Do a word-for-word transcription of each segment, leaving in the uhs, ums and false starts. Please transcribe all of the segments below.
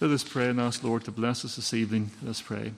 Let us pray and ask Lord to bless us this evening. Let us pray.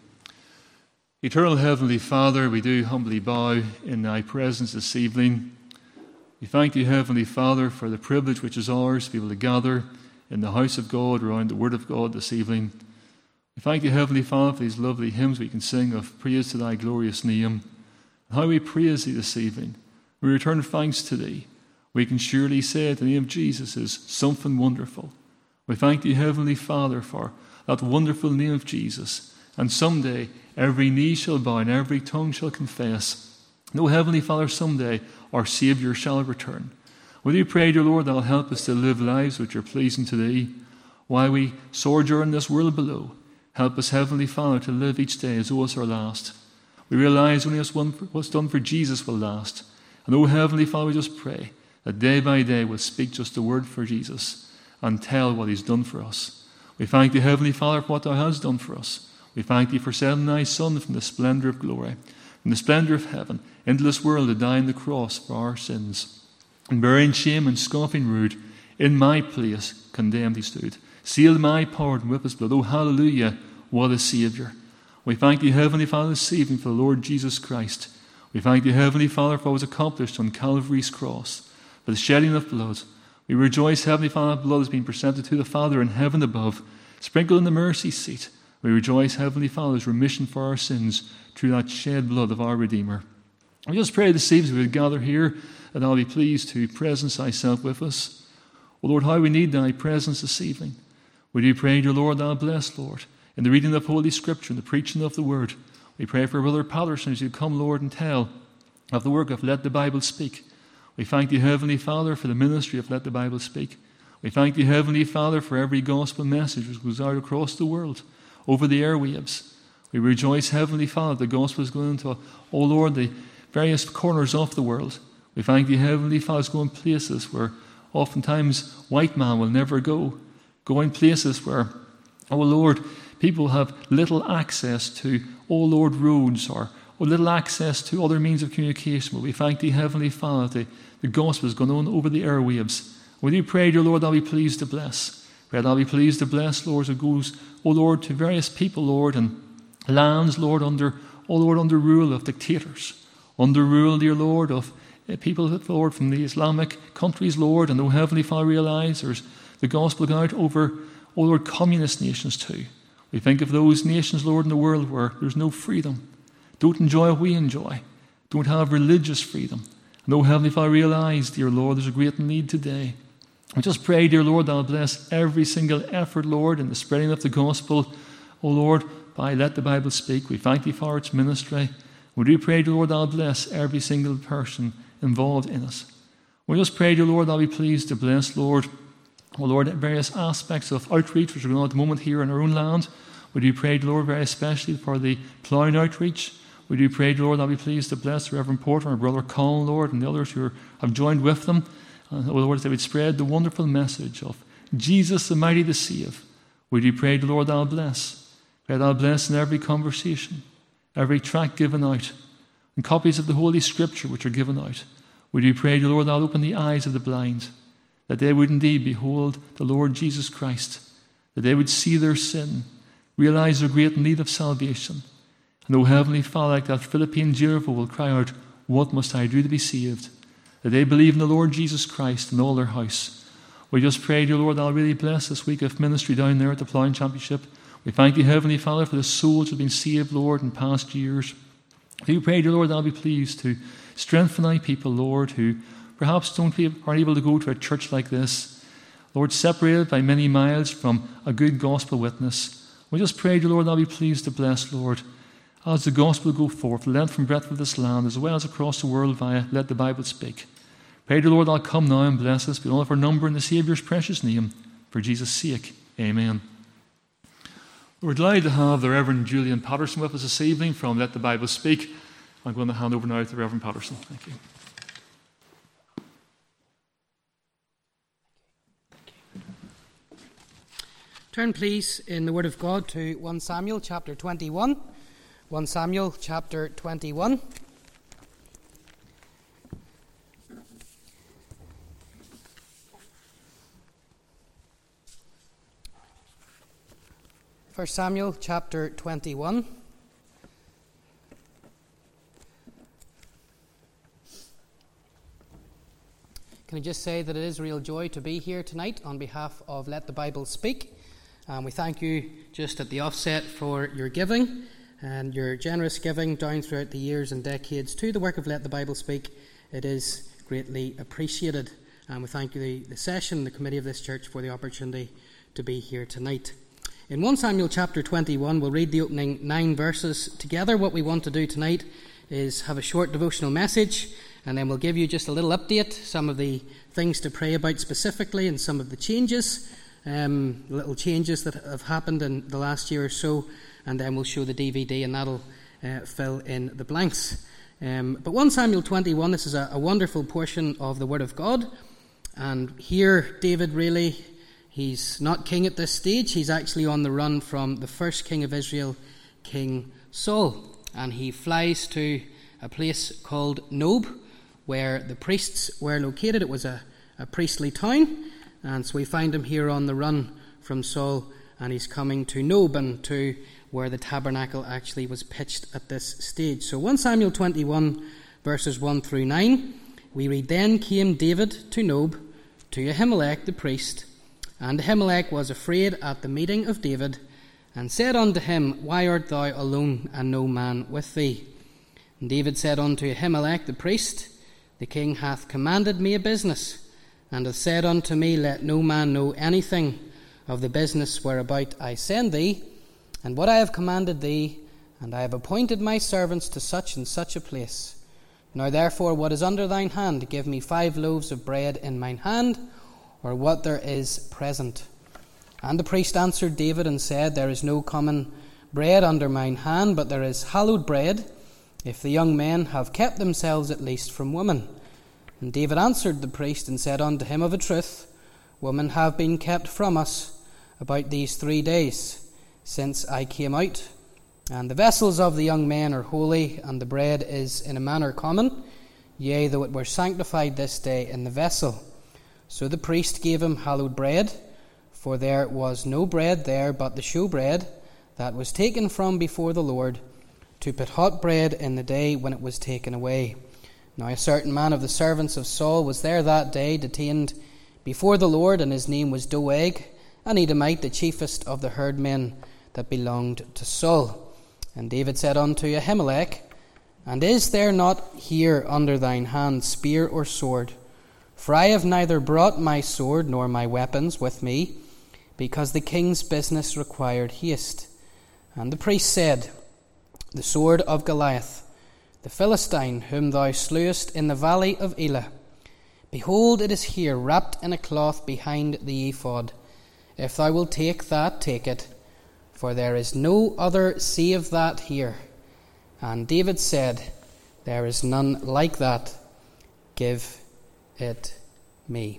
Eternal Heavenly Father, we do humbly bow in thy presence this evening. We thank thee, Heavenly Father, for the privilege which is ours to be able to gather in the house of God around the Word of God this evening. We thank thee, Heavenly Father, for these lovely hymns we can sing of praise to thy glorious name. And how we praise thee this evening. We return thanks to thee. We can surely say the name of Jesus is something wonderful. We thank thee, Heavenly Father, for that wonderful name of Jesus. And someday every knee shall bow and every tongue shall confess. No, Heavenly Father, someday our Saviour shall return. We do pray, dear Lord, that will help us to live lives which are pleasing to thee while we sojourn in this world below. Help us, Heavenly Father, to live each day as though it's our last. We realize only what's done for Jesus will last. And, oh, Heavenly Father, we just pray that day by day we'll speak just a word for Jesus and tell what he's done for us. We thank thee, Heavenly Father, for what thou hast done for us. We thank thee for sending thy Son from the splendour of glory, from the splendour of heaven, into this world to die on the cross for our sins. And bearing shame and scoffing rude, in my place condemned he stood. Sealed my pardon with his blood. Oh, hallelujah, what a Saviour. We thank thee, Heavenly Father, this evening for the Lord Jesus Christ. We thank thee, Heavenly Father, for what was accomplished on Calvary's cross, for the shedding of blood. We rejoice, Heavenly Father, that blood has been presented to the Father in heaven above, sprinkled in the mercy seat. We rejoice, Heavenly Father's remission for our sins through that shed blood of our Redeemer. We just pray this evening as we would gather here, that I'll be pleased to presence thyself with us. O Lord, how we need thy presence this evening. We do pray, dear Lord, thou bless, Lord, in the reading of Holy Scripture and the preaching of the Word. We pray for Brother Patterson as you come, Lord, and tell of the work of Let the Bible Speak. We thank thee, Heavenly Father, for the ministry of Let the Bible Speak. We thank thee, Heavenly Father, for every gospel message which goes out across the world, over the airwaves. We rejoice, Heavenly Father, the gospel is going into, oh Lord, the various corners of the world. We thank thee, Heavenly Father, is going places where oftentimes white man will never go. Going places where, oh Lord, people have little access to, oh Lord, roads or, or little access to other means of communication. But we thank thee, Heavenly Father, the, the gospel is going on over the airwaves. We do pray, dear Lord, thou be pleased to bless. Pray thou be pleased to bless, Lord, as it goes, oh Lord, to various people, Lord, and lands, Lord, under, oh Lord, under rule of dictators. Under rule, dear Lord, of uh, people, Lord, from the Islamic countries, Lord, and oh Heavenly Father, realize there's the gospel going out over, oh Lord, communist nations too. We think of those nations, Lord, in the world where there's no freedom, don't enjoy what we enjoy, don't have religious freedom. And oh Heavenly Father, realize, dear Lord, there's a great need today. We just pray, dear Lord, thou bless every single effort, Lord, in the spreading of the gospel, oh Lord, by Let the Bible Speak. We thank thee for its ministry. We do pray, dear Lord, thou bless every single person involved in us. We just pray, dear Lord, thou be pleased to bless, Lord, oh Lord, various aspects of outreach which are going on at the moment here in our own land. We do pray, dear Lord, very especially for the ploughing outreach. We do pray, dear Lord, thou be pleased to bless the Reverend Porter and our brother Colin, Lord, and the others who are, have joined with them. And, oh Lord, they would spread the wonderful message of Jesus the mighty to save. We do pray, dear Lord, thou bless. Pray thou bless in every conversation, every tract given out, and copies of the Holy Scripture which are given out. We do pray, dear Lord, thou open the eyes of the blind, that they would indeed behold the Lord Jesus Christ, that they would see their sin, realize their great need of salvation. And, O Heavenly Father, like that Philippine jailer will cry out, what must I do to be saved? That they believe in the Lord Jesus Christ and all their house. We just pray, dear Lord, thou really bless this week of ministry down there at the Ploughing Championship. We thank thee, Heavenly Father, for the souls that have been saved, Lord, in past years. We pray, dear Lord, thou be pleased to strengthen thy people, Lord, who perhaps don't be, aren't able to go to a church like this. Lord, separated by many miles from a good gospel witness. We just pray, dear Lord, thou be pleased to bless, Lord, as the gospel go forth, length and breadth of this land, as well as across the world via Let the Bible Speak. Pray, dear Lord, thou come now and bless us, beyond our number in the Saviour's precious name, for Jesus' sake. Amen. We're delighted to have the Reverend Julian Patterson with us this evening from Let the Bible Speak. I'm going to hand over now to the Reverend Patterson. Thank you. Turn, please, in the Word of God to First Samuel chapter twenty-one. First Samuel chapter twenty-one. First Samuel chapter twenty-one. Can I just say that it is a real joy to be here tonight on behalf of Let the Bible Speak. And we thank you just at the offset for your giving and your generous giving down throughout the years and decades to the work of Let the Bible Speak. It is greatly appreciated. And we thank you, the, the session, the committee of this church, for the opportunity to be here tonight. In First Samuel chapter twenty-one, we'll read the opening nine verses together. What we want to do tonight is have a short devotional message, and then we'll give you just a little update, some of the things to pray about specifically, and some of the changes, um, little changes that have happened in the last year or so, and then we'll show the D V D, and that'll uh, fill in the blanks. Um, but First Samuel twenty-one, this is a, a wonderful portion of the Word of God, and here David really... He's not king at this stage. He's actually on the run from the first king of Israel, King Saul. And he flies to a place called Nob, where the priests were located. It was a, a priestly town. And so we find him here on the run from Saul. And he's coming to Nob, and to where the tabernacle actually was pitched at this stage. So First Samuel twenty-one, verses one through nine. We read, "Then came David to Nob, to Ahimelech the priest. And Ahimelech was afraid at the meeting of David, and said unto him, Why art thou alone, and no man with thee? And David said unto Ahimelech the priest, The king hath commanded me a business, and hath said unto me, Let no man know anything of the business whereabout I send thee, and what I have commanded thee, and I have appointed my servants to such and such a place. Now therefore, what is under thine hand? Give me five loaves of bread in mine hand, or what there is present. And the priest answered David and said, There is no common bread under mine hand, but there is hallowed bread, if the young men have kept themselves at least from women. And David answered the priest and said unto him, Of a truth, women have been kept from us about these three days, since I came out. And the vessels of the young men are holy, and the bread is in a manner common, yea, though it were sanctified this day in the vessel. So the priest gave him hallowed bread, for there was no bread there but the showbread that was taken from before the Lord, to put hot bread in the day when it was taken away. Now a certain man of the servants of Saul was there that day, detained before the Lord, and his name was Doeg, an Edomite, the chiefest of the herdmen that belonged to Saul. And David said unto Ahimelech, And is there not here under thine hand spear or sword? For I have neither brought my sword nor my weapons with me, because the king's business required haste. And the priest said, The sword of Goliath, the Philistine, whom thou slewest in the valley of Elah. Behold, it is here, wrapped in a cloth behind the ephod. If thou wilt take that, take it, for there is no other save that here. And David said, There is none like that. Give it me.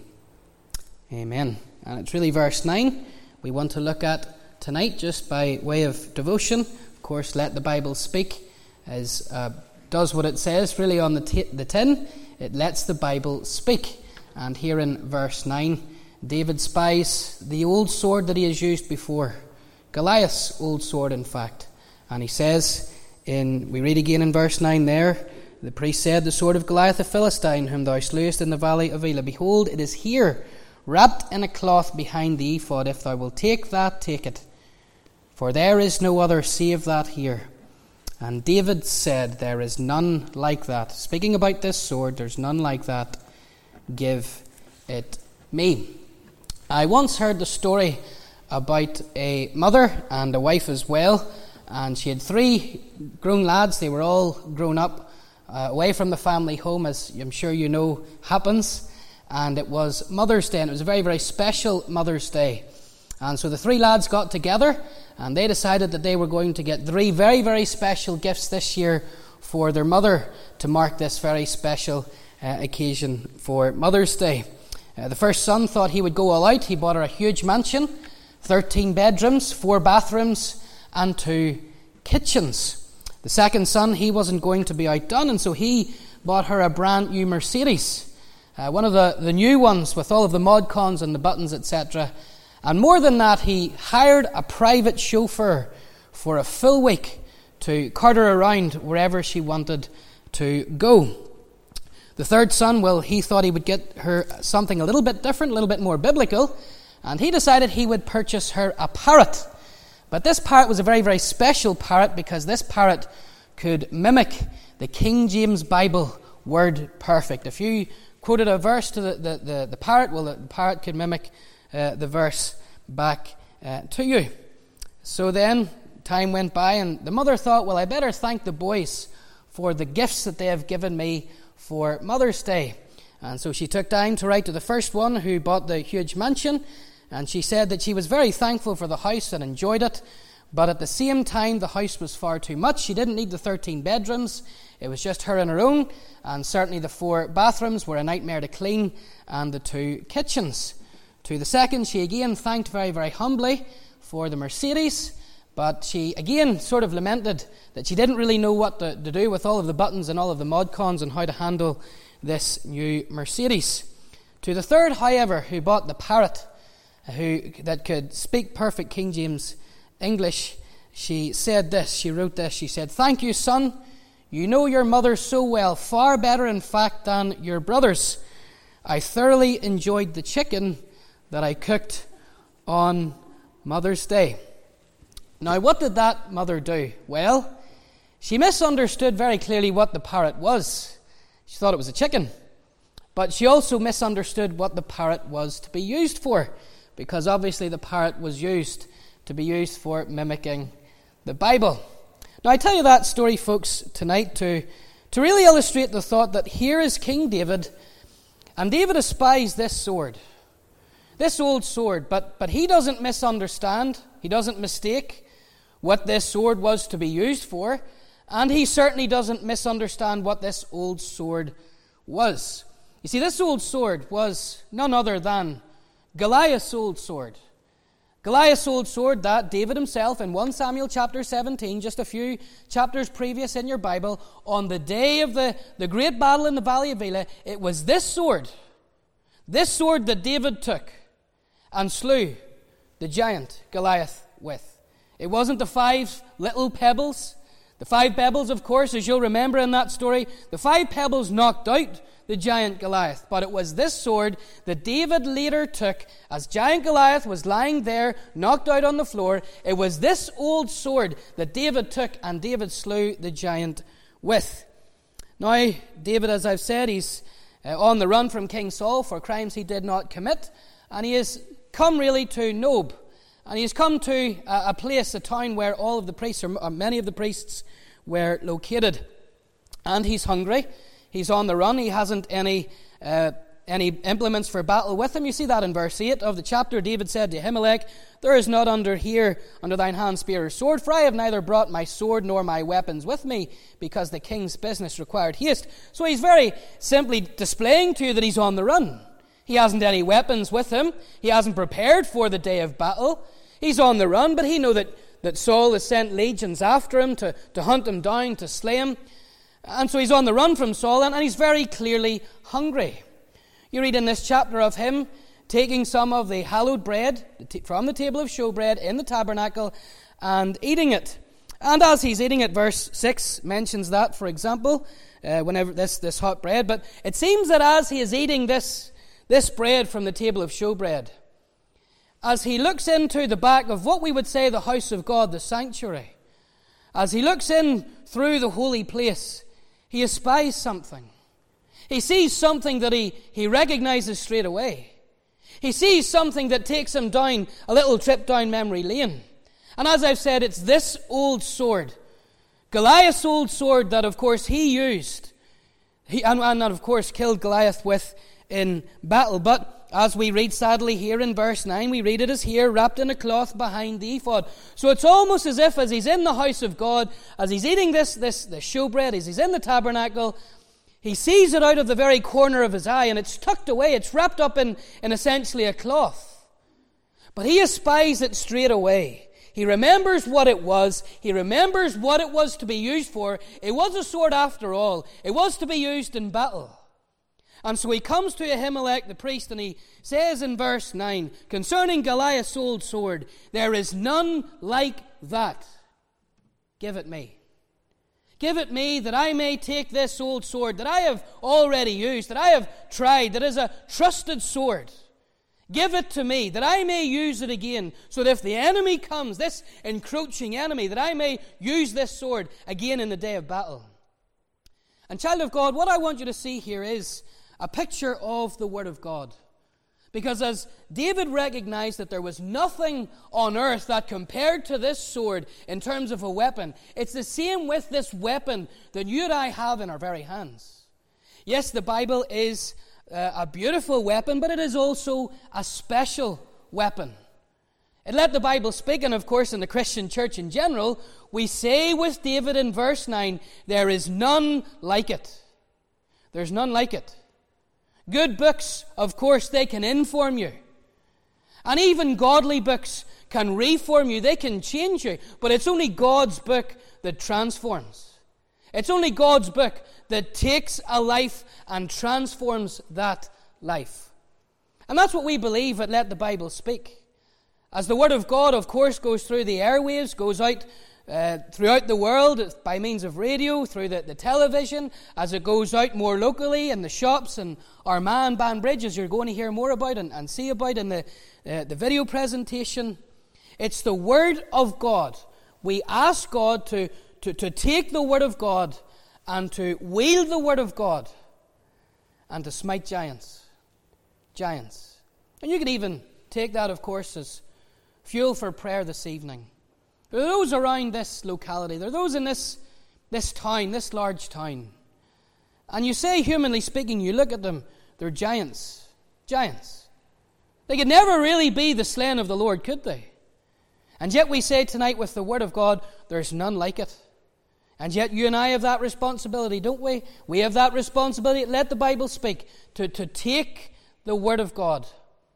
Amen. And it's really verse nine we want to look at tonight, just by way of devotion. Of course, Let the Bible Speak as uh, does what it says really on the, t- the tin. It lets the Bible speak. And here in verse nine, David spies the old sword that he has used before, Goliath's old sword, in fact. And he says, in we read again in verse nine there, The priest said, The sword of Goliath the Philistine, whom thou slewest in the valley of Elah. Behold, it is here, wrapped in a cloth behind the ephod. If thou wilt take that, take it. For there is no other save that here. And David said, There is none like that. Speaking about this sword, there's none like that. Give it me. I once heard the story about a mother and a wife as well. And she had three grown lads. They were all grown up. Uh, away from the family home, as I'm sure you know happens, and it was Mother's Day, and it was a very, very special Mother's Day. And so the three lads got together, and they decided that they were going to get three very, very special gifts this year for their mother to mark this very special uh, occasion for Mother's Day. Uh, the first son thought he would go all out. He bought her a huge mansion, thirteen bedrooms, four bathrooms, and two kitchens. The second son, he wasn't going to be outdone, and so he bought her a brand new Mercedes, uh, one of the, the new ones with all of the mod cons and the buttons, et cetera. And more than that, he hired a private chauffeur for a full week to cart her around wherever she wanted to go. The third son, well, he thought he would get her something a little bit different, a little bit more biblical, and he decided he would purchase her a parrot. But this parrot was a very, very special parrot because this parrot could mimic the King James Bible word perfect. If you quoted a verse to the, the, the, the parrot, well, the parrot could mimic uh, the verse back uh, to you. So then, time went by, and the mother thought, well, I better thank the boys for the gifts that they have given me for Mother's Day. And so she took time to write to the first one who bought the huge mansion, and she said that she was very thankful for the house and enjoyed it, but at the same time the house was far too much. She didn't need the thirteen bedrooms. It was just her and her own, and certainly the four bathrooms were a nightmare to clean, and the two kitchens. To the second, she again thanked very, very humbly for the Mercedes, but she again sort of lamented that she didn't really know what to, to do with all of the buttons and all of the mod cons and how to handle this new Mercedes. To the third, however, who bought the parrot, who that could speak perfect King James English, she said this, she wrote this, she said, "Thank you, son. You know your mother so well, far better in fact than your brothers. I thoroughly enjoyed the chicken that I cooked on Mother's Day." Now, what did that mother do? Well, she misunderstood very clearly what the parrot was. She thought it was a chicken. But she also misunderstood what the parrot was to be used for, because obviously the parrot was used to be used for mimicking the Bible. Now, I tell you that story, folks, tonight to, to really illustrate the thought that here is King David, and David espies this sword, this old sword, but, but he doesn't misunderstand, he doesn't mistake what this sword was to be used for, and he certainly doesn't misunderstand what this old sword was. You see, this old sword was none other than Goliath's old sword. Goliath's old sword that David himself in First Samuel chapter seventeen, just a few chapters previous in your Bible, on the day of the, the great battle in the Valley of Elah, it was this sword, this sword that David took and slew the giant Goliath with. It wasn't the five little pebbles. The five pebbles, of course, as you'll remember in that story, the five pebbles knocked out the giant Goliath. But it was this sword that David later took as giant Goliath was lying there, knocked out on the floor. It was this old sword that David took and David slew the giant with. Now, David, as I've said, he's uh, on the run from King Saul for crimes he did not commit. And he has come really to Nob. And he's come to a, a place, a town where all of the priests, or, or many of the priests, were located. And he's hungry. He's on the run. He hasn't any uh, any implements for battle with him. You see that in verse eight of the chapter. David said to Ahimelech, "There is not under here under thine hand spear or sword, for I have neither brought my sword nor my weapons with me, because the king's business required haste." So he's very simply displaying to you that he's on the run. He hasn't any weapons with him. He hasn't prepared for the day of battle. He's on the run, but he knows that, that Saul has sent legions after him to, to hunt him down, to slay him. And so he's on the run from Saul, and, and he's very clearly hungry. You read in this chapter of him taking some of the hallowed bread from the table of showbread in the tabernacle and eating it. And as he's eating it, verse six mentions that, for example, uh, whenever this, this hot bread. But it seems that as he is eating this, this bread from the table of showbread, as he looks into the back of what we would say the house of God, the sanctuary, as he looks in through the holy place, he espies something. He sees something that he, he recognizes straight away. He sees something that takes him down a little trip down memory lane. And as I've said, it's this old sword, Goliath's old sword that, of course, he used, he, and, and of course, killed Goliath with in battle. But as we read sadly here in verse nine, we read it as here, wrapped in a cloth behind the ephod. So it's almost as if as he's in the house of God, as he's eating this, this, this showbread, as he's in the tabernacle, he sees it out of the very corner of his eye, and it's tucked away, it's wrapped up in, in essentially a cloth. But he espies it straight away. He remembers what it was. He remembers what it was to be used for. It was a sword after all. It was to be used in battle. And so he comes to Ahimelech the priest, and he says in verse nine, concerning Goliath's old sword, there is none like that. Give it me. Give it me, that I may take this old sword that I have already used, that I have tried, that is a trusted sword. Give it to me, that I may use it again, so that if the enemy comes, this encroaching enemy, that I may use this sword again in the day of battle. And child of God, what I want you to see here is a picture of the Word of God. Because as David recognized that there was nothing on earth that compared to this sword in terms of a weapon, it's the same with this weapon that you and I have in our very hands. Yes, the Bible is uh, a beautiful weapon, but it is also a special weapon. And let the Bible speak, and of course in the Christian church in general, we say with David in verse nine, there is none like it. There's none like it. Good books, of course, they can inform you. And even godly books can reform you. They can change you. But it's only God's book that transforms. It's only God's book that takes a life and transforms that life. And that's what we believe at Let the Bible Speak. As the Word of God, of course, goes through the airwaves, goes out Uh, throughout the world by means of radio, through the, the television, as it goes out more locally in the shops and Armagh, Banbridge, as you're going to hear more about and, and see about in the, uh, the video presentation. It's the Word of God. We ask God to, to, to take the Word of God and to wield the Word of God and to smite giants. Giants. And you can even take that, of course, as fuel for prayer this evening. There are those around this locality. There are those in this, this town, this large town. And you say, humanly speaking, you look at them, they're giants. Giants. They could never really be the slain of the Lord, could they? And yet we say tonight with the Word of God, there's none like it. And yet you and I have that responsibility, don't we? We have that responsibility, let the Bible speak, to, to take the Word of God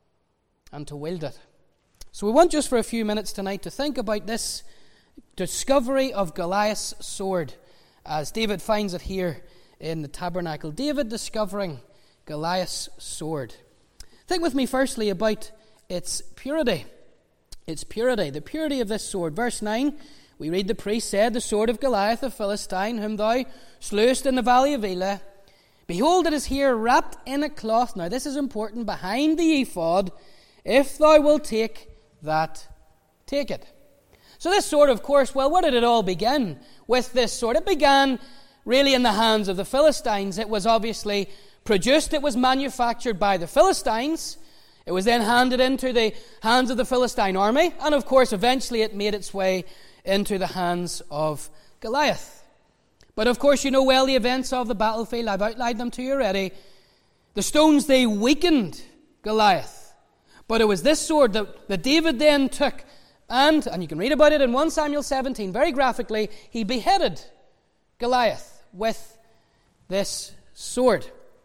and to wield it. So we want just for a few minutes tonight to think about this discovery of Goliath's sword as David finds it here in the tabernacle. David discovering Goliath's sword. Think with me firstly about its purity. Its purity, the purity of this sword. Verse nine, we read, the priest said, the sword of Goliath the Philistine, whom thou slewest in the valley of Elah, behold, it is here wrapped in a cloth. Now this is important, behind the ephod. If thou wilt take that, take it. So this sword, of course, well, where did it all begin with this sword? It began really in the hands of the Philistines. It was obviously produced, it was manufactured by the Philistines. It was then handed into the hands of the Philistine army, and of course, eventually it made its way into the hands of Goliath. But of course, you know well the events of the battlefield. I've outlined them to you already. The stones, they weakened Goliath. But it was this sword that, that David then took, and, and you can read about it in First Samuel seventeen, very graphically, he beheaded Goliath with this sword.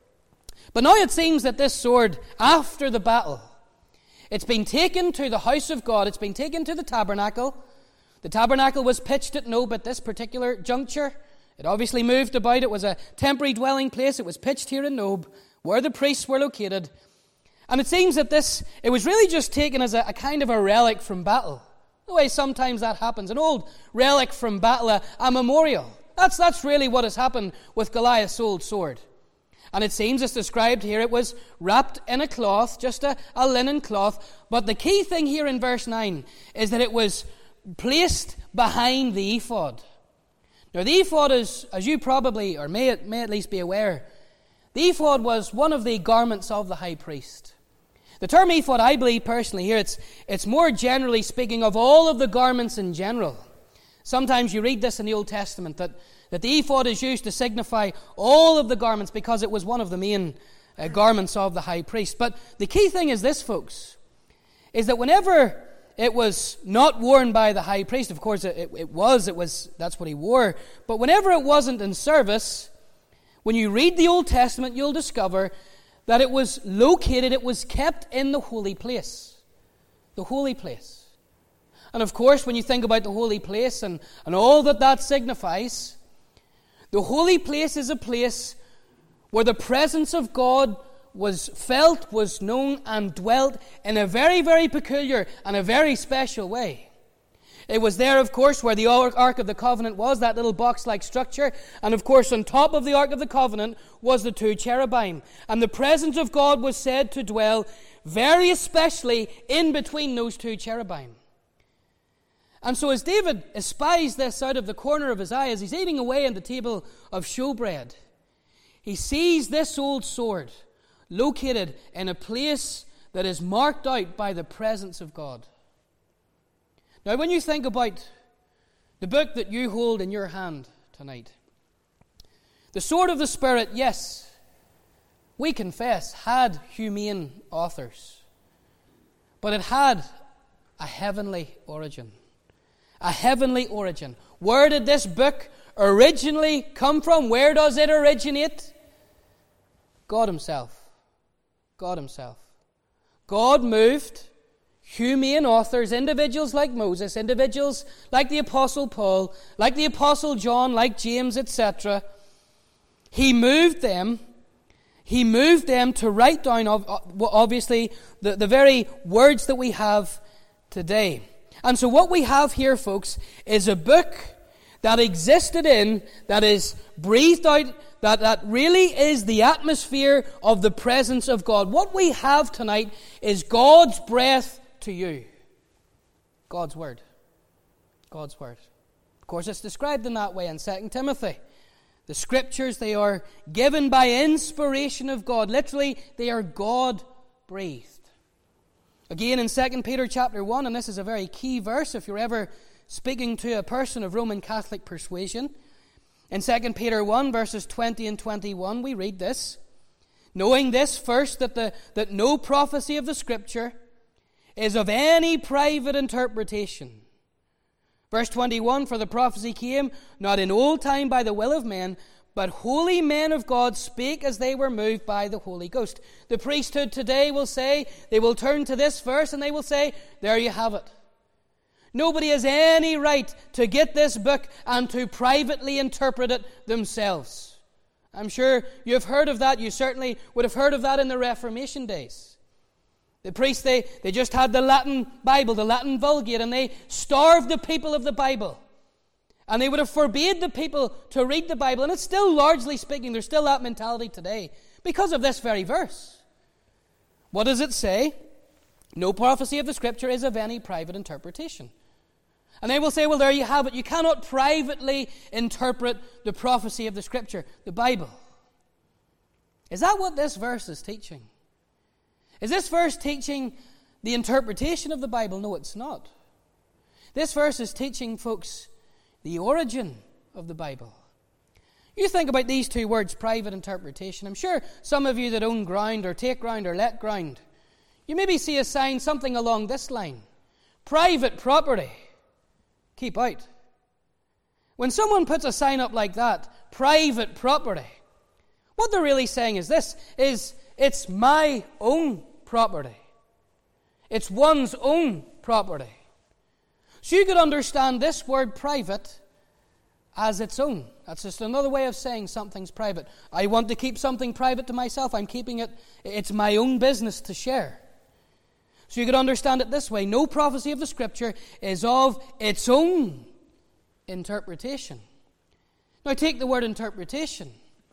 But now it seems that this sword, after the battle, it's been taken to the house of God, it's been taken to the tabernacle. The tabernacle was pitched at Nob at this particular juncture. It obviously moved about, it was a temporary dwelling place, it was pitched here in Nob, where the priests were located. And it seems that this, it was really just taken as a, a kind of a relic from battle. The way sometimes that happens. An old relic from battle, a, a memorial. That's, that's really what has happened with Goliath's old sword. And it seems, as described here, it was wrapped in a cloth, just a, a linen cloth. But the key thing here in verse nine is that it was placed behind the ephod. Now the ephod is, as you probably, or may, may at least be aware, the ephod was one of the garments of the high priest. The term ephod, I believe personally here, it's, it's more generally speaking of all of the garments in general. Sometimes you read this in the Old Testament, that, that the ephod is used to signify all of the garments because it was one of the main uh, garments of the high priest. But the key thing is this, folks, is that whenever it was not worn by the high priest, of course it, it was, it was, that's what he wore, but whenever it wasn't in service, when you read the Old Testament, you'll discover that it was located, it was kept in the holy place. The holy place. And of course, when you think about the holy place and, and all that that signifies, the holy place is a place where the presence of God was felt, was known, and dwelt in a very, very peculiar and a very special way. It was there, of course, where the Ark of the Covenant was, that little box-like structure. And, of course, on top of the Ark of the Covenant was the two cherubim. And the presence of God was said to dwell very especially in between those two cherubim. And so as David espies this out of the corner of his eye, as he's eating away at the table of showbread, he sees this old sword located in a place that is marked out by the presence of God. Now, when you think about the book that you hold in your hand tonight, the sword of the Spirit, yes, we confess, had humane authors, but it had a heavenly origin. A heavenly origin. Where did this book originally come from? Where does it originate? God Himself. God Himself. God moved humane authors, individuals like Moses, individuals like the Apostle Paul, like the Apostle John, like James, et cetera. He moved them, he moved them to write down, obviously, the, the very words that we have today. And so what we have here, folks, is a book that existed in, that is breathed out, that, that really is the atmosphere of the presence of God. What we have tonight is God's breath to you. God's Word. God's Word. Of course, it's described in that way in Second Timothy. The Scriptures, they are given by inspiration of God. Literally, they are God-breathed. Again, in Second Peter chapter one, and this is a very key verse if you're ever speaking to a person of Roman Catholic persuasion. In Second Peter one, verses twenty and twenty-one, we read this: knowing this first, that, the, that no prophecy of the Scripture is of any private interpretation. Verse twenty-one, for the prophecy came not in old time by the will of men, but holy men of God spake as they were moved by the Holy Ghost. The priesthood today will say, they will turn to this verse and they will say, there you have it. Nobody has any right to get this book and to privately interpret it themselves. I'm sure you've heard of that. You certainly would have heard of that in the Reformation days. The priests, they, they just had the Latin Bible, the Latin Vulgate, and they starved the people of the Bible. And they would have forbade the people to read the Bible. And it's still, largely speaking, there's still that mentality today because of this very verse. What does it say? No prophecy of the Scripture is of any private interpretation. And they will say, well, there you have it. You cannot privately interpret the prophecy of the Scripture, the Bible. Is that what this verse is teaching? Is this verse teaching the interpretation of the Bible? No, it's not. This verse is teaching, folks, the origin of the Bible. You think about these two words, private interpretation. I'm sure some of you that own ground or take ground or let ground, you maybe see a sign, something along this line: private property. Keep out. When someone puts a sign up like that, private property, what they're really saying is this, is it's my own property. It's one's own property. So you could understand this word private as its own. That's just another way of saying something's private. I want to keep something private to myself. I'm keeping it, it's my own business to share. So you could understand it this way: no prophecy of the Scripture is of its own interpretation. Now take the word interpretation.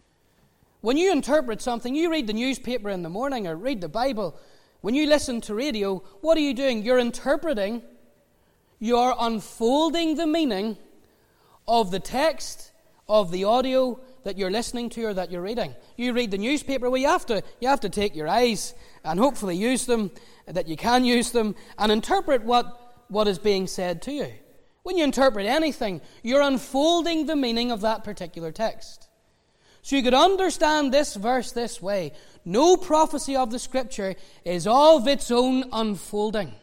When you interpret something, you read the newspaper in the morning or read the Bible, when you listen to radio, what are you doing? You're interpreting, you're unfolding the meaning of the text, of the audio that you're listening to or that you're reading. You read the newspaper, well, you have to, you have to take your eyes and hopefully use them, that you can use them, and interpret what, what is being said to you. When you interpret anything, you're unfolding the meaning of that particular text. So you could understand this verse this way: no prophecy of the Scripture is of its own unfolding.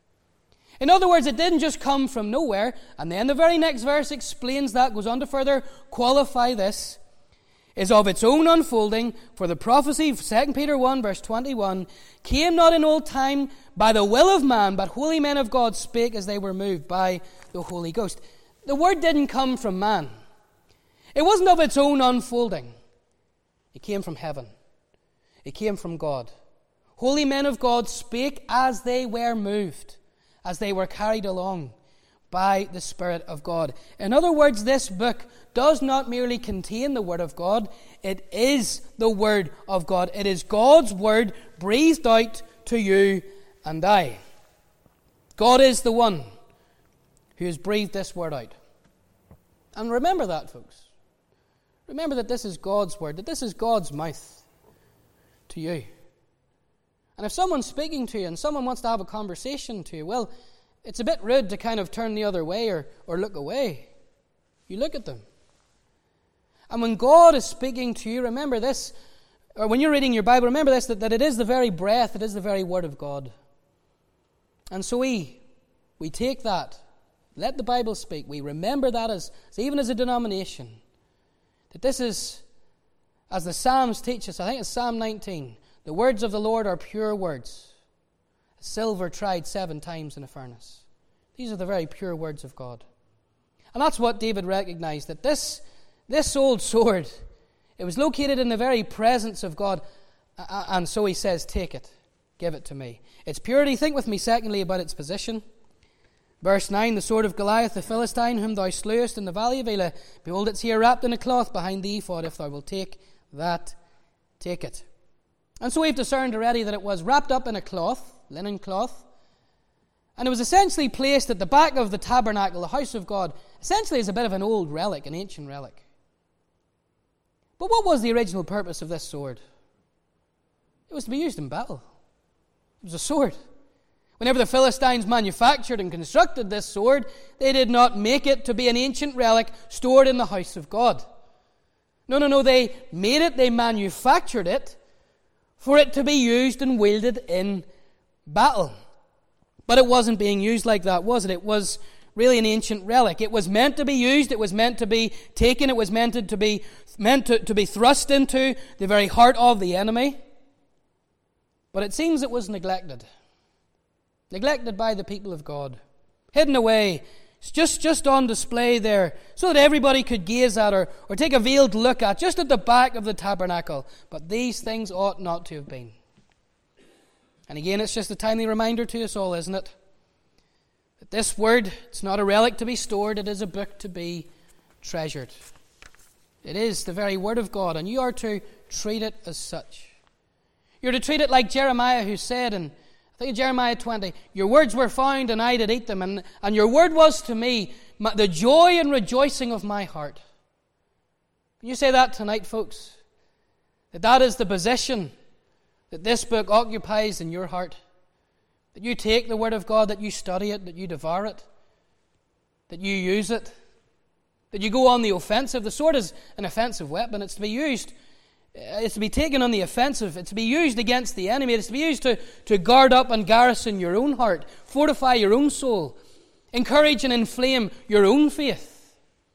In other words, it didn't just come from nowhere. And then the very next verse explains that, goes on to further qualify this, is of its own unfolding. For the prophecy, Second Peter one, verse twenty-one, came not in old time by the will of man, but holy men of God spake as they were moved by the Holy Ghost. The word didn't come from man. It wasn't of its own unfolding. He came from heaven. He came from God. Holy men of God spake as they were moved, as they were carried along by the Spirit of God. In other words, this book does not merely contain the Word of God, it is the Word of God. It is God's Word breathed out to you and I. God is the one who has breathed this Word out. And remember that, folks. Remember that this is God's Word, that this is God's mouth to you. And if someone's speaking to you and someone wants to have a conversation to you, well, it's a bit rude to kind of turn the other way or, or look away. You look at them. And when God is speaking to you, remember this, or when you're reading your Bible, remember this, that, that it is the very breath, it is the very Word of God. And so we, we take that, let the Bible speak, we remember that as, as even as a denomination, that this is, as the Psalms teach us, I think it's Psalm nineteen, the words of the Lord are pure words, silver tried seven times in a furnace. These are the very pure words of God. And that's what David recognized, that this, this old sword, it was located in the very presence of God. And so he says, take it, give it to me. Its purity, think with me secondly about its position. Verse nine, the sword of Goliath the Philistine, whom thou slewest in the valley of Elah, behold, it's here wrapped in a cloth behind the ephod. If thou wilt take that, take it. And so we've discerned already that it was wrapped up in a cloth, linen cloth, and it was essentially placed at the back of the tabernacle, the house of God, essentially as a bit of an old relic, an ancient relic. But what was the original purpose of this sword? It was to be used in battle. It was a sword. Whenever the Philistines manufactured and constructed this sword, they did not make it to be an ancient relic stored in the house of God. No, no, no, they made it, they manufactured it for it to be used and wielded in battle. But it wasn't being used like that, was it? It was really an ancient relic. It was meant to be used, it was meant to be taken, it was meant to be meant to, to be thrust into the very heart of the enemy. But it seems it was neglected. Neglected by the people of God. Hidden away. It's just, just on display there so that everybody could gaze at or, or take a veiled look at, just at the back of the tabernacle. But these things ought not to have been. And again, it's just a timely reminder to us all, isn't it? That this word, it's not a relic to be stored, it is a book to be treasured. It is the very word of God, and you are to treat it as such. You're to treat it like Jeremiah, who said in, I think in Jeremiah twenty, your words were found and I did eat them, and, and your word was to me my, the joy and rejoicing of my heart. Can you say that tonight, folks? That that is the position that this book occupies in your heart. That you take the Word of God, that you study it, that you devour it, that you use it, that you go on the offensive. The sword is an offensive weapon. It's to be used, it's to be taken on the offensive. It's to be used against the enemy. It's to be used to, to guard up and garrison your own heart, fortify your own soul, encourage and inflame your own faith.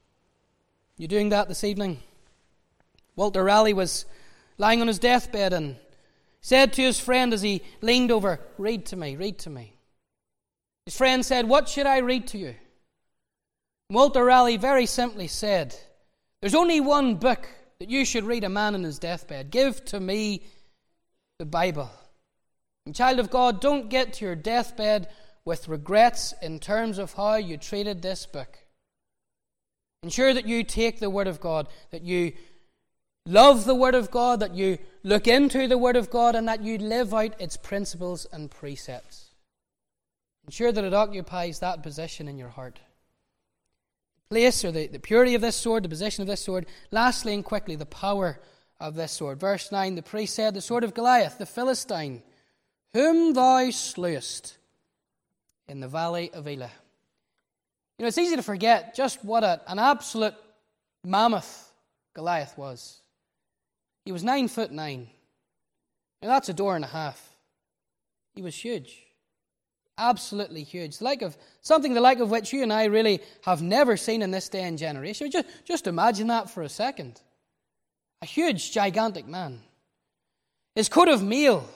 You doing that this evening? Walter Raleigh was lying on his deathbed and said to his friend as he leaned over, read to me, read to me. His friend said, what should I read to you? Walter Raleigh very simply said, there's only one book that you should read a man in his deathbed. Give to me the Bible. And child of God, don't get to your deathbed with regrets in terms of how you treated this book. Ensure that you take the Word of God, that you love the Word of God, that you look into the Word of God, and that you live out its principles and precepts. Ensure that it occupies that position in your heart. The place or the, the purity of this sword, the position of this sword. Lastly and quickly, the power of this sword. Verse nine, the priest said, the sword of Goliath, the Philistine, whom thou slewest in the valley of Elah. You know, it's easy to forget just what a, an absolute mammoth Goliath was. He was nine foot nine. Now that's a door and a half. He was huge. Absolutely huge. The like of something the like of which you and I really have never seen in this day and generation. Just, just imagine that for a second. A huge, gigantic man. His coat of mail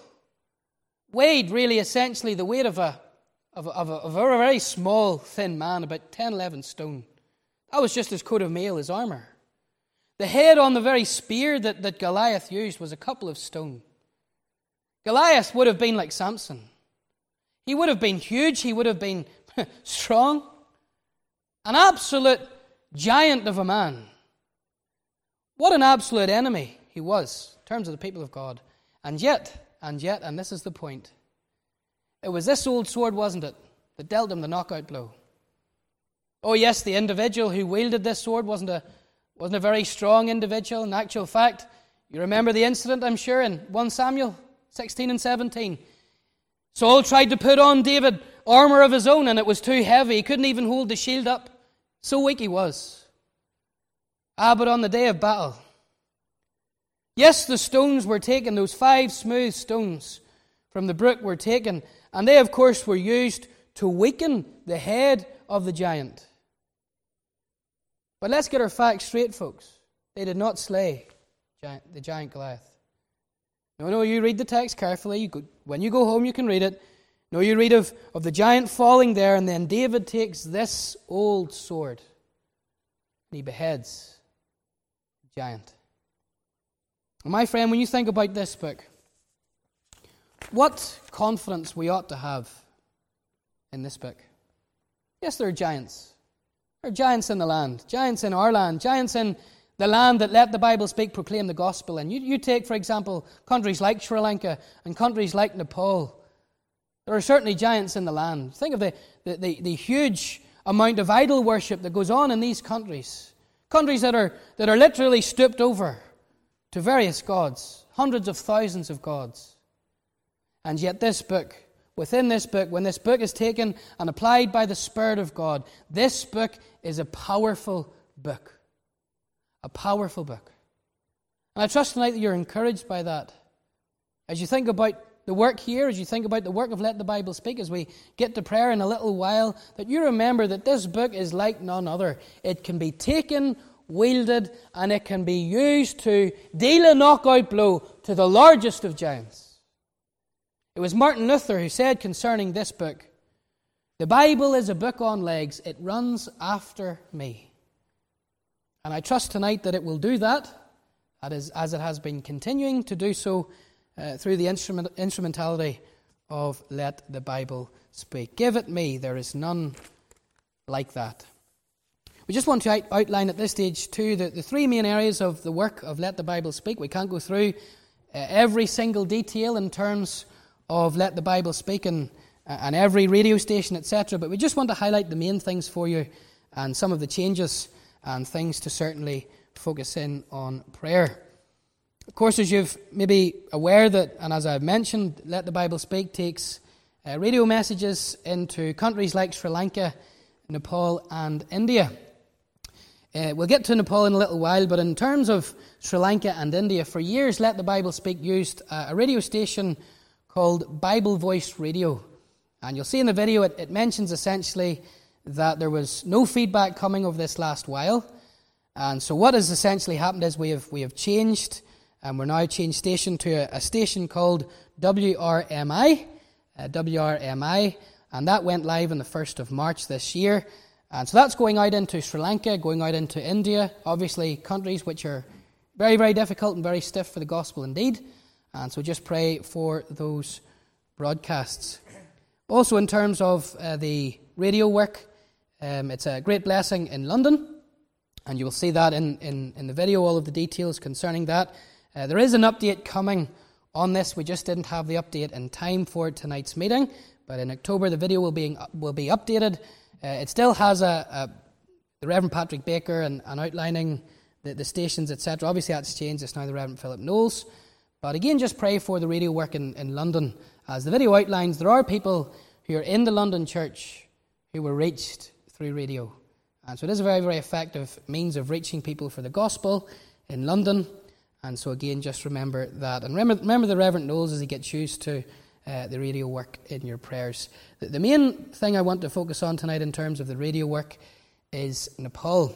weighed really essentially the weight of a, of a, of a, of a very small, thin man, about ten, eleven stone. That was just his coat of mail, his armor. The head on the very spear that, that Goliath used was a couple of stone. Goliath would have been like Samson. He would have been huge. He would have been strong. An absolute giant of a man. What an absolute enemy he was in terms of the people of God. And yet, and yet, and this is the point, it was this old sword, wasn't it, that dealt him the knockout blow. Oh yes, the individual who wielded this sword wasn't a, wasn't a very strong individual. In actual fact, you remember the incident, I'm sure, in First Samuel sixteen and seventeen. Saul tried to put on David armor of his own, and it was too heavy. He couldn't even hold the shield up. So weak he was. Ah, but on the day of battle, yes, the stones were taken, those five smooth stones from the brook were taken, and they, of course, were used to weaken the head of the giant. But let's get our facts straight, folks. They did not slay giant, the giant Goliath. No, no, you read the text carefully. You go, when you go home, you can read it. No, you read of, of the giant falling there, and then David takes this old sword, and he beheads the giant. And my friend, when you think about this book, what confidence we ought to have in this book. Yes, there are giants. There are giants in the land, giants in our land, giants in the land that let the Bible speak, proclaim the gospel. And you, you take, for example, countries like Sri Lanka and countries like Nepal. There are certainly giants in the land. Think of the, the, the, the huge amount of idol worship that goes on in these countries. Countries that are, that are literally stooped over to various gods, hundreds of thousands of gods. And yet this book, within this book, when this book is taken and applied by the Spirit of God, this book is a powerful book. A powerful book. And I trust tonight that you're encouraged by that. As you think about the work here, as you think about the work of Let the Bible Speak, as we get to prayer in a little while, that you remember that this book is like none other. It can be taken, wielded, and it can be used to deal a knockout blow to the largest of giants. It was Martin Luther who said concerning this book, "The Bible is a book on legs. It runs after me." And I trust tonight that it will do that, that is, as it has been continuing to do so uh, through the instrument, instrumentality of Let the Bible Speak. Give it me. There is none like that. We just want to out- outline at this stage, too, the, the three main areas of the work of Let the Bible Speak. We can't go through uh, every single detail in terms of Let the Bible Speak and, uh, and every radio station, et cetera, but we just want to highlight the main things for you and some of the changes and things to certainly focus in on prayer. Of course, as you've maybe aware that, and as I've mentioned, Let the Bible Speak takes uh, radio messages into countries like Sri Lanka, Nepal and India. Uh, we'll get to Nepal in a little while, but in terms of Sri Lanka and India, for years Let the Bible Speak used uh, a radio station called Bible Voice Radio. And you'll see in the video it, it mentions essentially that there was no feedback coming over this last while. And so what has essentially happened is we have we have changed, and we're now changed station to a, a station called W R M I, uh, W R M I, and that went live on the first of March this year. And so that's going out into Sri Lanka, going out into India, obviously countries which are very, very difficult and very stiff for the gospel indeed. And so just pray for those broadcasts. Also in terms of uh, the radio work, um, it's a great blessing in London, and you will see that in, in, in the video, all of the details concerning that. Uh, there is an update coming on this. We just didn't have the update in time for tonight's meeting, but in October the video will be will be updated. Uh, it still has a, a the Reverend Patrick Baker and, and outlining the, the stations, et cetera. Obviously that's changed. It's now the Reverend Philip Knowles. But again, just pray for the radio work in, in London. As the video outlines, there are people who are in the London church who were reached through radio. And so it is a very, very effective means of reaching people for the gospel in London. And so again, just remember that. And remember, remember the Reverend Knowles as he gets used to uh, the radio work in your prayers. The, the main thing I want to focus on tonight in terms of the radio work is Nepal.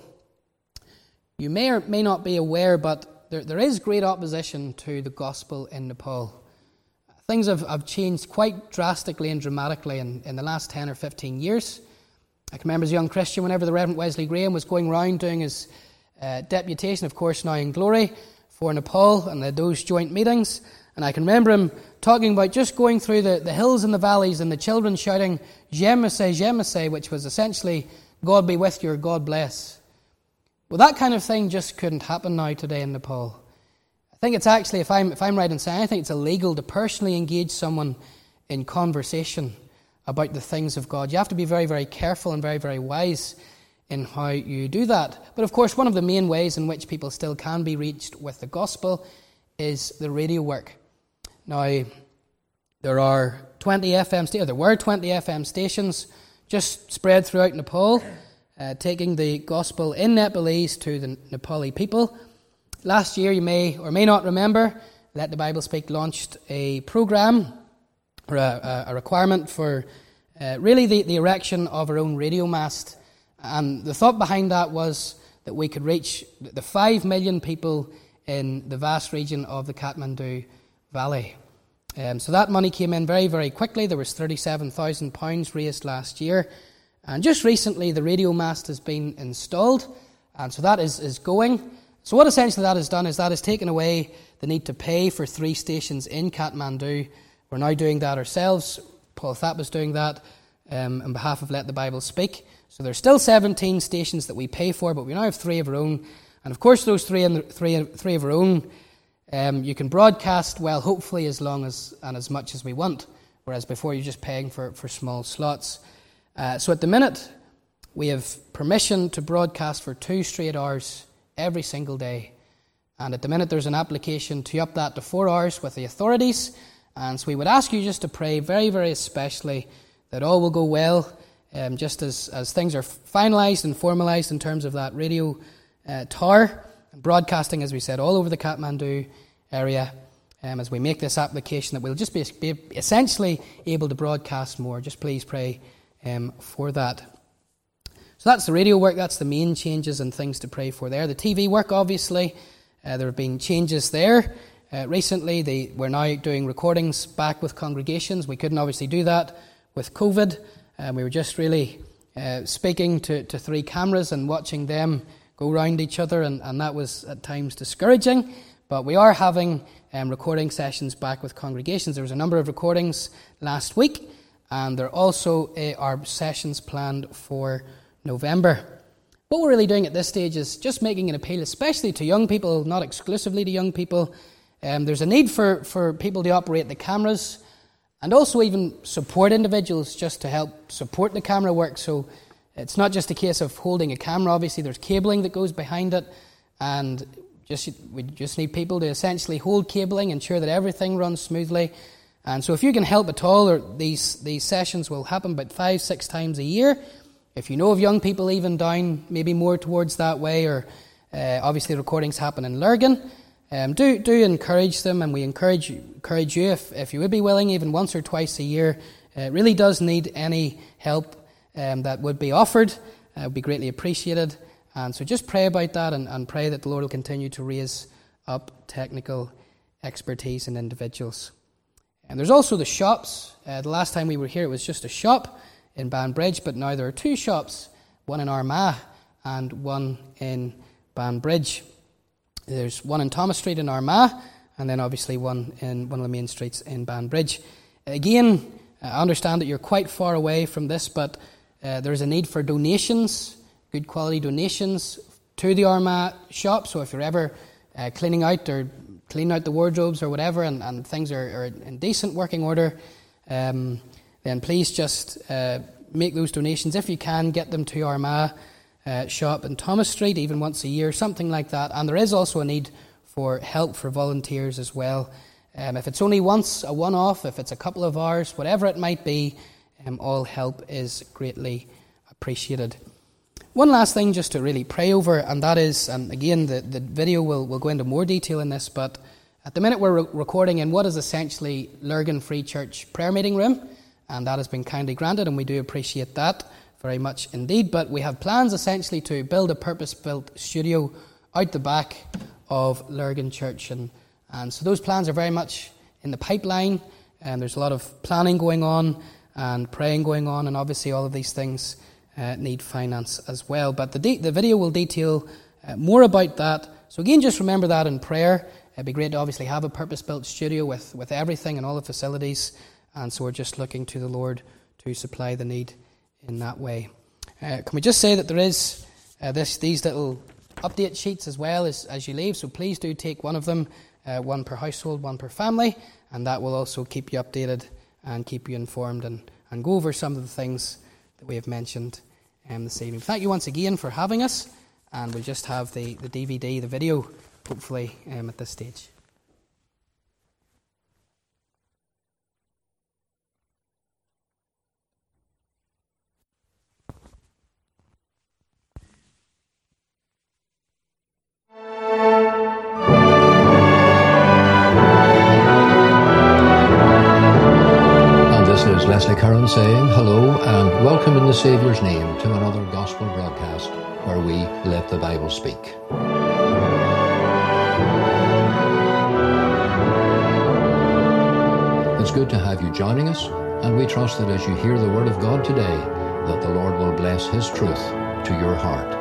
You may or may not be aware, but there, there is great opposition to the gospel in Nepal. Things have, have changed quite drastically and dramatically in, in the last ten or fifteen years. I can remember as a young Christian, whenever the Reverend Wesley Graham was going round doing his uh, deputation, of course, now in glory for Nepal and the, those joint meetings. And I can remember him talking about just going through the, the hills and the valleys and the children shouting, Je me sais, je me sais, which was essentially, God be with you or God bless. Well, that kind of thing just couldn't happen now today in Nepal. I think it's actually, if I'm, if I'm right in saying, I think it's illegal to personally engage someone in conversation about the things of God. You have to be very, very careful and very, very wise in how you do that. But of course, one of the main ways in which people still can be reached with the gospel is the radio work. Now, there are twenty F M stations, there were twenty F M stations just spread throughout Nepal, uh, taking the gospel in Nepalese to the Nepali people. Last year, you may or may not remember, Let the Bible Speak launched a program, or a, a requirement for uh, really the, the erection of our own radio mast. And the thought behind that was that we could reach the five million people in the vast region of the Kathmandu Valley. Um, so that money came in very, very quickly. There was thirty-seven thousand pounds raised last year. And just recently, the radio mast has been installed. And so that is, is going. So what essentially that has done is that has taken away the need to pay for three stations in Kathmandu. We're now doing that ourselves. Paul Thapp is doing that um, on behalf of Let the Bible Speak. So there's still seventeen stations that we pay for, but we now have three of our own. And of course, those three and three, three of our own, um, you can broadcast, well, hopefully as long as and as much as we want, whereas before you're just paying for, for small slots. Uh, so at the minute, we have permission to broadcast for two straight hours every single day. And at the minute, there's an application to up that to four hours with the authorities. And so we would ask you just to pray very, very especially that all will go well, um, just as, as things are finalised and formalised in terms of that radio uh, tower, and broadcasting, as we said, all over the Kathmandu area, um, as we make this application, that we'll just be, be essentially able to broadcast more. Just please pray um, for that. So that's the radio work, that's the main changes and things to pray for there. The T V work, obviously, uh, there have been changes there. Uh, recently, they, we're now doing recordings back with congregations. We couldn't obviously do that with COVID. Um, we were just really uh, speaking to, to three cameras and watching them go round each other, and, and that was at times discouraging. But we are having um, recording sessions back with congregations. There was a number of recordings last week, and there also uh, are sessions planned for November. What we're really doing at this stage is just making an appeal, especially to young people, not exclusively to young people. Um, there's a need for, for people to operate the cameras, and also even support individuals just to help support the camera work. So it's not just a case of holding a camera. Obviously, there's cabling that goes behind it, and just we just need people to essentially hold cabling, ensure that everything runs smoothly. And so if you can help at all, or these, these sessions will happen about five, six times a year. If you know of young people even down maybe more towards that way, or uh, obviously recordings happen in Lurgan, um, do do encourage them, and we encourage encourage you, if, if you would be willing, even once or twice a year. Uh, it really does need any help um, that would be offered. Uh, it would be greatly appreciated. And so just pray about that, and, and pray that the Lord will continue to raise up technical expertise in individuals. And there's also the shops. Uh, the last time we were here, it was just a shop in Banbridge, but now there are two shops, one in Armagh and one in Banbridge. There's one in Thomas Street in Armagh, and then obviously one in one of the main streets in Banbridge. Again, I understand that you're quite far away from this, but uh, there's a need for donations, good quality donations to the Armagh shop. So if you're ever uh, cleaning out or cleaning out the wardrobes or whatever, and, and things are, are in decent working order, um, then please just uh, make those donations. If you can, get them to Armagh uh, shop in Thomas Street, even once a year, something like that. And there is also a need for help for volunteers as well. Um, if it's only once, a one-off, if it's a couple of hours, whatever it might be, um, all help is greatly appreciated. One last thing just to really pray over, and that is, and again, the, the video will, will go into more detail in this, but at the minute we're re- recording in what is essentially Lurgan Free Church prayer meeting room, and that has been kindly granted, and we do appreciate that very much indeed. But we have plans essentially to build a purpose-built studio out the back of Lurgan Church, and, and so those plans are very much in the pipeline, and there's a lot of planning going on and praying going on, and obviously all of these things uh, need finance as well. But the, de- the video will detail uh, more about that. So again, just remember that in prayer. It'd be great to obviously have a purpose-built studio with, with everything and all the facilities. And so we're just looking to the Lord to supply the need in that way. Uh, can we just say that there is uh, this these little update sheets as well as, as you leave. So please do take one of them, uh, one per household, one per family. And that will also keep you updated and keep you informed and, and go over some of the things that we have mentioned um, this evening. Thank you once again for having us. And we'll just have the, the D V D, the video, hopefully, um, at this stage. This is Leslie Curran saying hello and welcome in the Saviour's name to another Gospel broadcast where we let the Bible speak. It's good to have you joining us, and we trust that as you hear the Word of God today, that the Lord will bless His truth to your heart.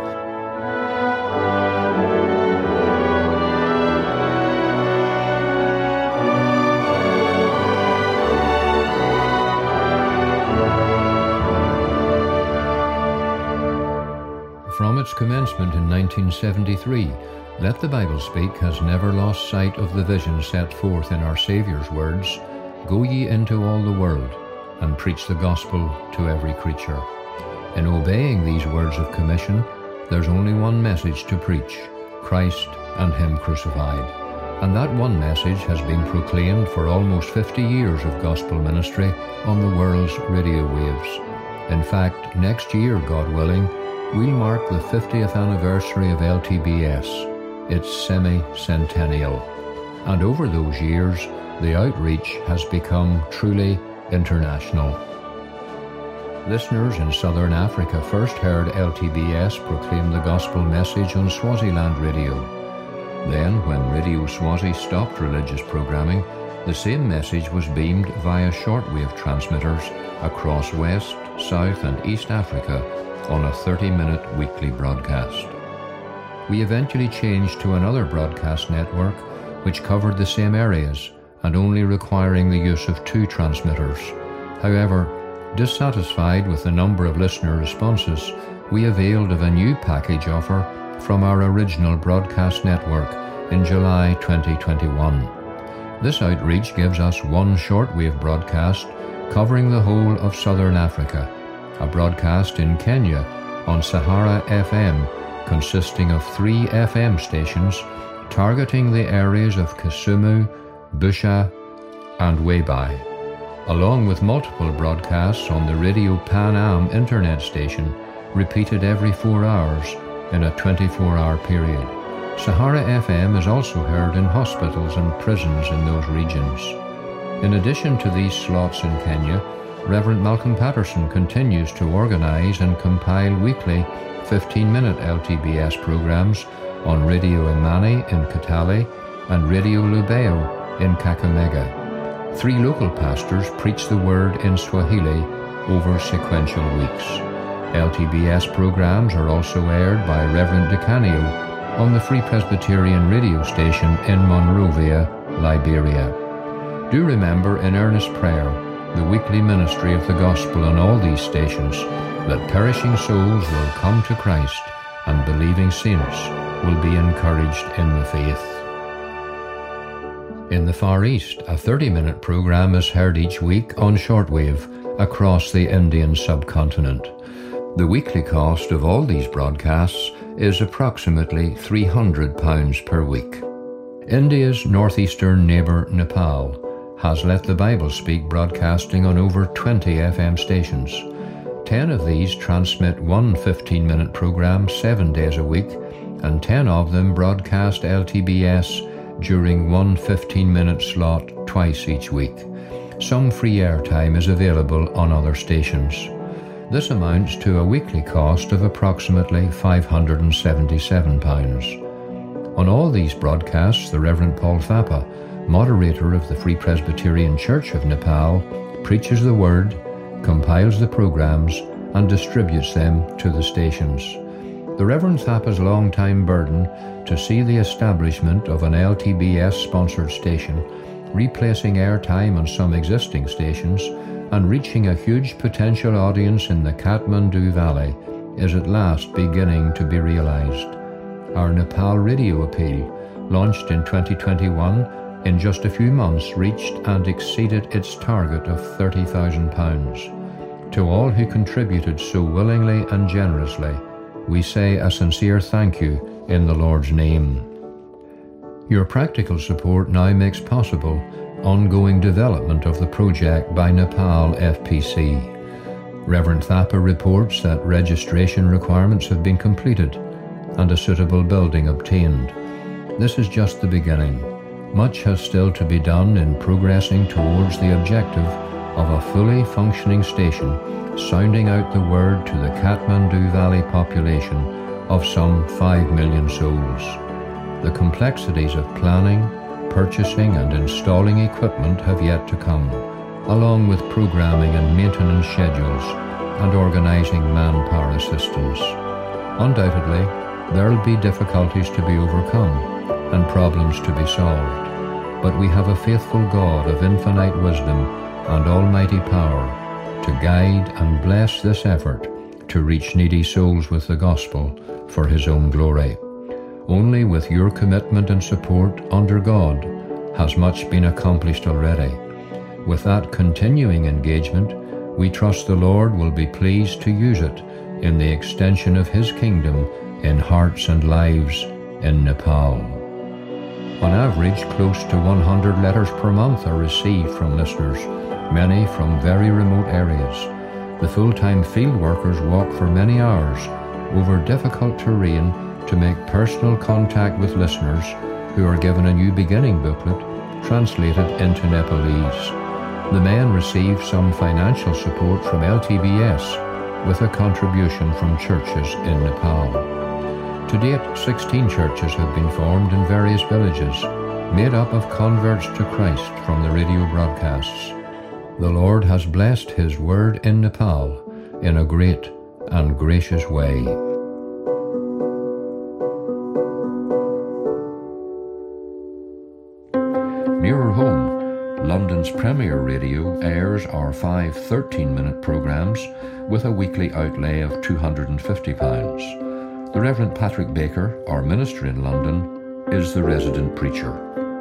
From its commencement in nineteen seventy-three, Let the Bible Speak has never lost sight of the vision set forth in our Saviour's words, "Go ye into all the world, and preach the gospel to every creature." In obeying these words of commission, there's only one message to preach, Christ and Him crucified. And that one message has been proclaimed for almost fifty years of gospel ministry on the world's radio waves. In fact, next year, God willing, we'll mark the fiftieth anniversary of L T B S, its semi-centennial. And over those years, the outreach has become truly international. Listeners in southern Africa first heard L T B S proclaim the gospel message on Swaziland radio. Then, when Radio Swazi stopped religious programming, the same message was beamed via shortwave transmitters across West, South and East Africa on a thirty-minute weekly broadcast. We eventually changed to another broadcast network which covered the same areas and only requiring the use of two transmitters. However, dissatisfied with the number of listener responses, we availed of a new package offer from our original broadcast network in July twenty twenty-one. This outreach gives us one shortwave broadcast covering the whole of southern Africa, a broadcast in Kenya on Sahara F M consisting of three F M stations targeting the areas of Kisumu, Busha and Weibai, along with multiple broadcasts on the Radio Pan Am internet station repeated every four hours in a twenty-four hour period. Sahara F M is also heard in hospitals and prisons in those regions. In addition to these slots in Kenya, Reverend Malcolm Patterson continues to organise and compile weekly fifteen-minute L T B S programmes on Radio Imani in Kitale and Radio Lubeo in Kakamega. Three local pastors preach the word in Swahili over sequential weeks. L T B S programmes are also aired by Reverend DeCanio on the Free Presbyterian radio station in Monrovia, Liberia. Do remember in earnest prayer the weekly ministry of the gospel on all these stations, that perishing souls will come to Christ and believing saints will be encouraged in the faith. In the Far East, a thirty-minute program is heard each week on shortwave across the Indian subcontinent. The weekly cost of all these broadcasts is approximately three hundred pounds per week. India's northeastern neighbour, Nepal, has Let the Bible Speak broadcasting on over twenty F M stations. Ten of these transmit one fifteen-minute program seven days a week, and ten of them broadcast L T B S during one fifteen-minute slot twice each week. Some free airtime is available on other stations. This amounts to a weekly cost of approximately five hundred seventy-seven pounds. On all these broadcasts, the Reverend Paul Thapa, moderator of the Free Presbyterian Church of Nepal, preaches the Word, compiles the programs, and distributes them to the stations. The Reverend Thappa's long-time burden to see the establishment of an L T B S-sponsored station, replacing airtime on some existing stations, and reaching a huge potential audience in the Kathmandu Valley is at last beginning to be realised. Our Nepal radio appeal, launched in twenty twenty-one, in just a few months reached and exceeded its target of thirty thousand pounds. To all who contributed so willingly and generously, we say a sincere thank you in the Lord's name. Your practical support now makes possible ongoing development of the project by Nepal F P C. Reverend Thappa reports that registration requirements have been completed and a suitable building obtained. This is just the beginning. Much has still to be done in progressing towards the objective of a fully functioning station sounding out the word to the Kathmandu Valley population of some five million souls. The complexities of planning, purchasing and installing equipment have yet to come, along with programming and maintenance schedules and organising manpower assistance. Undoubtedly, there will be difficulties to be overcome and problems to be solved, but we have a faithful God of infinite wisdom and almighty power to guide and bless this effort to reach needy souls with the gospel for His own glory. Only with your commitment and support under God has much been accomplished already. With that continuing engagement, we trust the Lord will be pleased to use it in the extension of His kingdom in hearts and lives in Nepal. On average, close to one hundred letters per month are received from listeners, many from very remote areas. The full-time field workers walk for many hours over difficult terrain to make personal contact with listeners who are given a new beginning booklet translated into Nepalese. The men receive some financial support from L T B S with a contribution from churches in Nepal. To date, sixteen churches have been formed in various villages, made up of converts to Christ from the radio broadcasts. The Lord has blessed His word in Nepal in a great and gracious way. Nearer home, London's Premier Radio airs our five thirteen-minute programmes with a weekly outlay of two hundred fifty pounds. The Reverend Patrick Baker, our minister in London, is the resident preacher.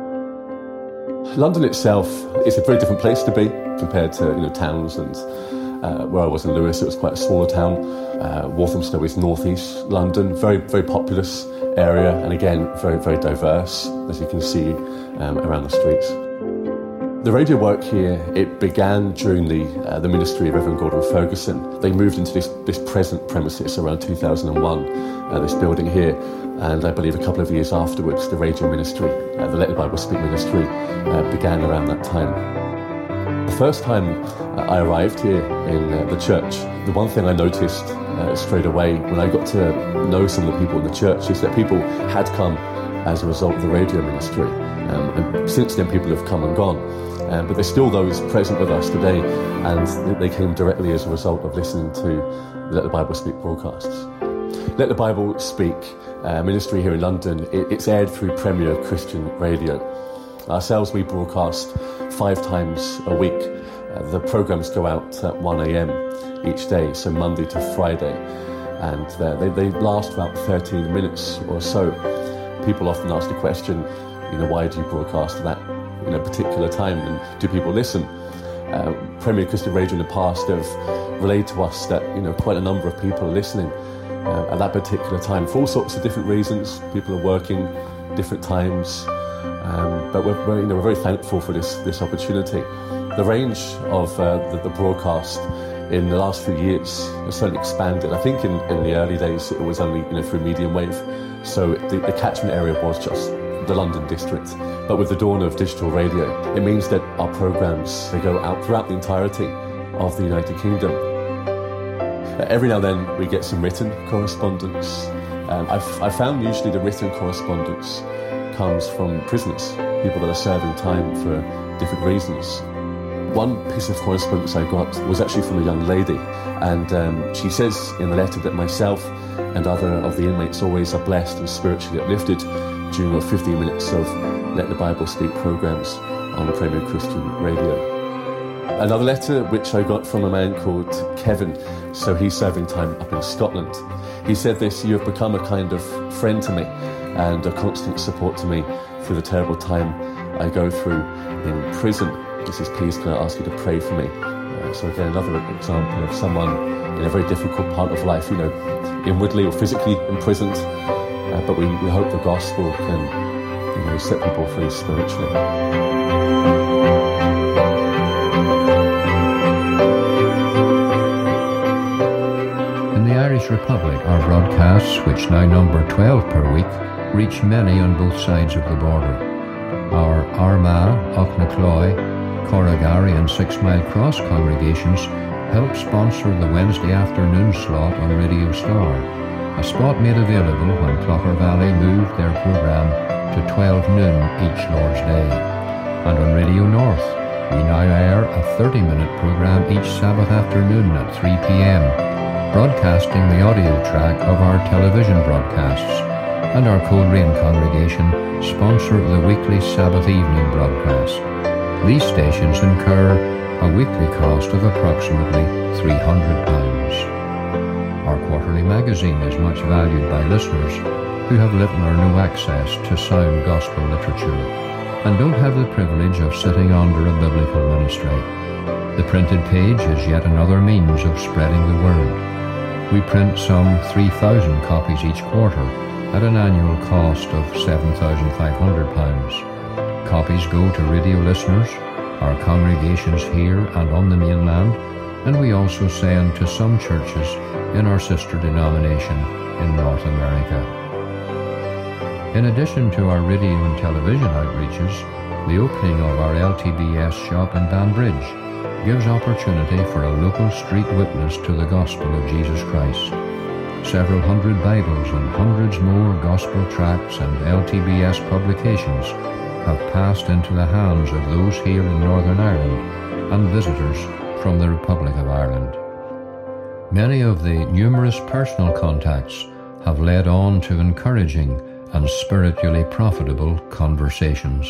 London itself is a very different place to be compared to, you know, towns, and uh, where I was in Lewes, it was quite a smaller town. Uh, Walthamstow is northeast London, very, very populous area, and again, very, very diverse, as you can see um, around the streets. The radio work here, it began during the uh, the ministry of Reverend Gordon Ferguson. They moved into this, this present premises around two thousand one, uh, this building here, and I believe a couple of years afterwards, the radio ministry, uh, the Let the Bible Speak ministry, uh, began around that time. The first time uh, I arrived here in uh, the church, the one thing I noticed uh, straight away when I got to know some of the people in the church is that people had come as a result of the radio ministry. Um, and since then, people have come and gone. Um, but there's still those present with us today, and they came directly as a result of listening to the Let the Bible Speak broadcasts. Let the Bible Speak uh, ministry here in London, it, it's aired through Premier Christian Radio. Ourselves, we broadcast five times a week. Uh, the programmes go out at one a.m. each day, so Monday to Friday, and uh, they, they last about thirteen minutes or so. People often ask the question, you know, why do you broadcast at that, you know, particular time, and do people listen? Uh, Premier Christian Radio in the past have relayed to us that, you know, quite a number of people are listening uh, at that particular time for all sorts of different reasons. People are working different times, um, but we're, we're, you know, we're very thankful for this this opportunity. The range of uh, the, the broadcast in the last few years has certainly expanded. I think in, in the early days it was only, you know, through medium wave, so the, the catchment area was just the London district. But with the dawn of digital radio, it means that our programmes, they go out throughout the entirety of the United Kingdom. Uh, every now and then we get some written correspondence. Um, I've, I've found usually the written correspondence comes from prisoners, people that are serving time for different reasons. One piece of correspondence I got was actually from a young lady, and um, she says in the letter that myself and other of the inmates always are blessed and spiritually uplifted during our fifteen minutes of Let the Bible Speak programmes on Premier Christian Radio. Another letter which I got from a man called Kevin, so he's serving time up in Scotland. He said this: "You have become a kind of friend to me and a constant support to me through the terrible time I go through in prison. He says, please can I ask you to pray for me?" Uh, so again, another example of someone in a very difficult part of life, you know, inwardly or physically imprisoned, uh, but we, we hope the gospel can, you know, set people free spiritually. Irish Republic, our broadcasts, which now number twelve per week, reach many on both sides of the border. Our Armagh, Auchnacloy, Corrigary and Six Mile Cross congregations help sponsor the Wednesday afternoon slot on Radio Star, a spot made available when Clougher Valley moved their programme to twelve noon each Lord's Day. And on Radio North, we now air a thirty-minute programme each Sabbath afternoon at three p.m, broadcasting the audio track of our television broadcasts, and our Coleraine congregation sponsor the weekly Sabbath evening broadcast. These stations incur a weekly cost of approximately three hundred pounds. Our quarterly magazine is much valued by listeners who have little or no access to sound gospel literature and don't have the privilege of sitting under a biblical ministry. The printed page is yet another means of spreading the word. We print some three thousand copies each quarter at an annual cost of seven thousand five hundred pounds. Copies go to radio listeners, our congregations here and on the mainland, and we also send to some churches in our sister denomination in North America. In addition to our radio and television outreaches, the opening of our L T B S shop in Banbridge gives opportunity for a local street witness to the gospel of Jesus Christ. Several hundred Bibles and hundreds more gospel tracts and L T B S publications have passed into the hands of those here in Northern Ireland and visitors from the Republic of Ireland. Many of the numerous personal contacts have led on to encouraging and spiritually profitable conversations.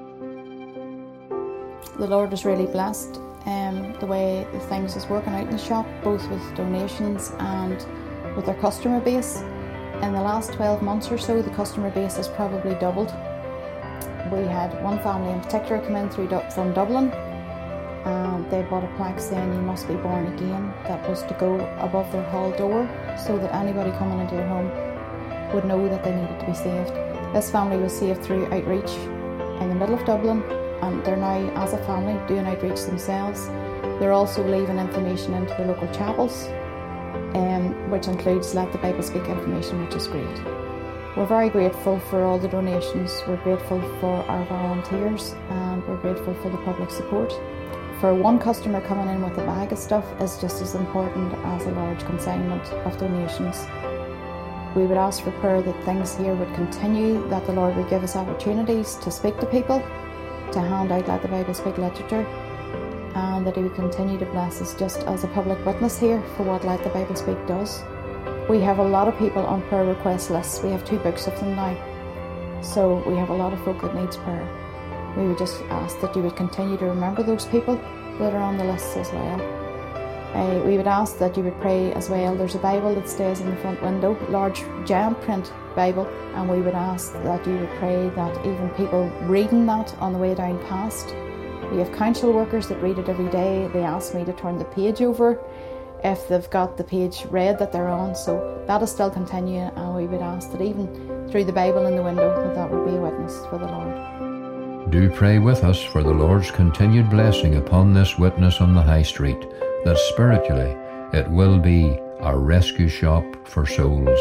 The Lord is really blessed um, the way the things is working out in the shop, both with donations and with our customer base. In the last twelve months or so, the customer base has probably doubled. We had one family in particular come in through from Dublin, and they bought a plaque saying "You must be born again." That was to go above their hall door so that anybody coming into their home would know that they needed to be saved. This family was saved through outreach in the middle of Dublin, and they're now, as a family, doing outreach themselves. They're also leaving information into the local chapels, um, which includes Let the Bible Speak information, which is great. We're very grateful for all the donations, we're grateful for our volunteers, and we're grateful for the public support. For one customer coming in with a bag of stuff is just as important as a large consignment of donations. We would ask for prayer that things here would continue, that the Lord would give us opportunities to speak to people, to hand out Let the Bible Speak literature, and that He would continue to bless us just as a public witness here for what Let the Bible Speak does. We have a lot of people on prayer request lists. We have two books of them now, so we have a lot of folk that needs prayer. We would just ask that you would continue to remember those people that are on the lists as well. Uh, we would ask that you would pray as well. There's a Bible that stays in the front window, large giant print Bible, and we would ask that you would pray that even people reading that on the way down past. We have council workers that read it every day. They ask me to turn the page over if they've got the page read that they're on, so that is still continuing, and we would ask that even through the Bible in the window that that would be a witness for the Lord. Do pray with us for the Lord's continued blessing upon this witness on the High Street, that spiritually it will be a rescue shop for souls.